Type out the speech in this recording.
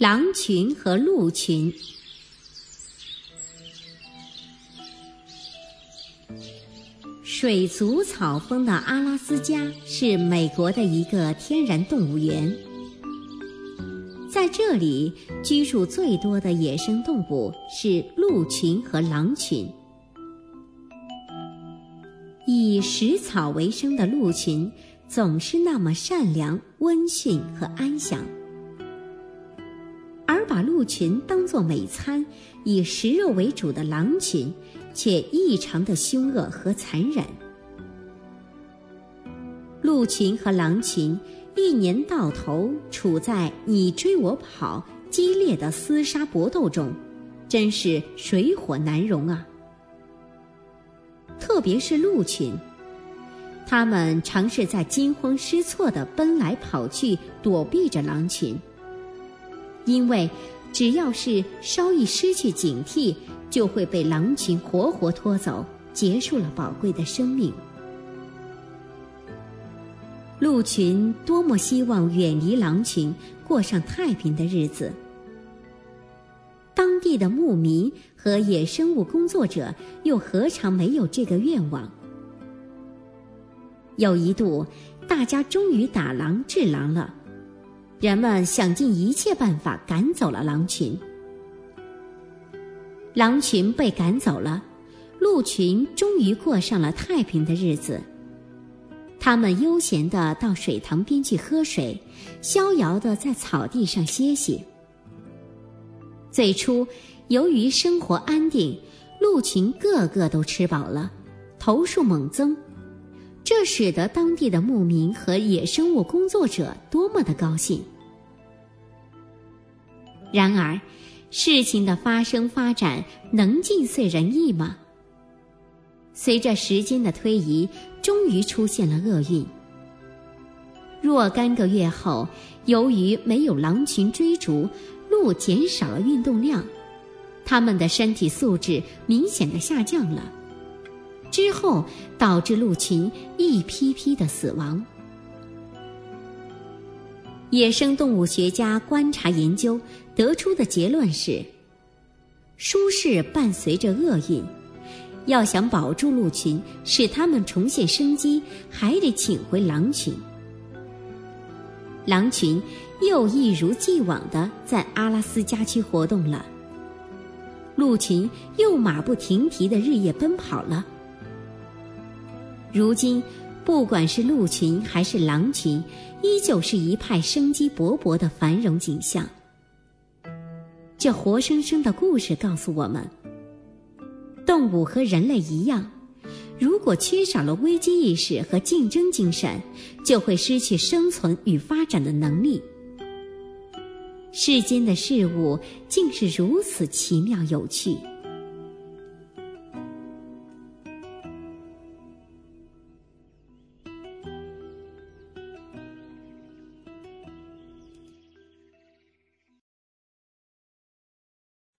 狼群和鹿群。水族草丰的阿拉斯加是美国的一个天然动物园，在这里居住最多的野生动物是鹿群和狼群。以食草为生的鹿群总是那么善良、温驯和安详，而把鹿群当作美餐、以食肉为主的狼群却异常的凶恶和残忍。鹿群和狼群一年到头处在你追我跑、激烈的厮杀搏斗中，真是水火难容啊！特别是鹿群，它们常是在惊慌失措地奔来跑去，躲避着狼群。因为只要是稍一失去警惕，就会被狼群活活拖走，结束了宝贵的生命。鹿群多么希望远离狼群，过上太平的日子。当地的牧民和野生物工作者又何尝没有这个愿望？有一度，大家终于打狼治狼了，人们想尽一切办法赶走了狼群。狼群被赶走了，鹿群终于过上了太平的日子。他们悠闲地到水塘边去喝水，逍遥地在草地上歇息。最初，由于生活安定，鹿群个个都吃饱了，头数猛增，这使得当地的牧民和野生物工作者多么的高兴。然而，事情的发生发展能尽遂人意吗？随着时间的推移，终于出现了厄运。若干个月后，由于没有狼群追逐，鹿减少了运动量，它们的身体素质明显的下降了，之后导致鹿群一批批的死亡。野生动物学家观察研究得出的结论是，舒适伴随着厄运，要想保住鹿群，使它们重现生机，还得请回狼群。狼群又一如既往地在阿拉斯加区活动了，鹿群又马不停蹄地日夜奔跑了。如今，不管是鹿群还是狼群，依旧是一派生机勃勃的繁荣景象。这活生生的故事告诉我们，动物和人类一样，如果缺少了危机意识和竞争精神，就会失去生存与发展的能力。世间的事物竟是如此奇妙有趣。